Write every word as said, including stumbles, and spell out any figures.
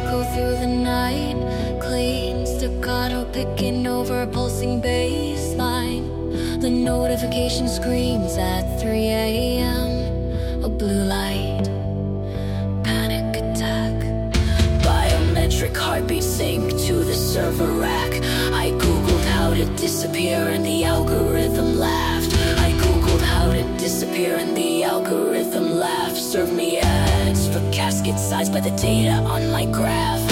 echo through the night. Clean staccato picking over pulsing bass line. The notification screams at three a m A blue light, panic attack. Biometric heartbeat sync to the server rack. I googled how to disappear and the algorithm laughed. I googled how to disappear and the algorithm laughed. Serve me ads for casket size by the data on my graph.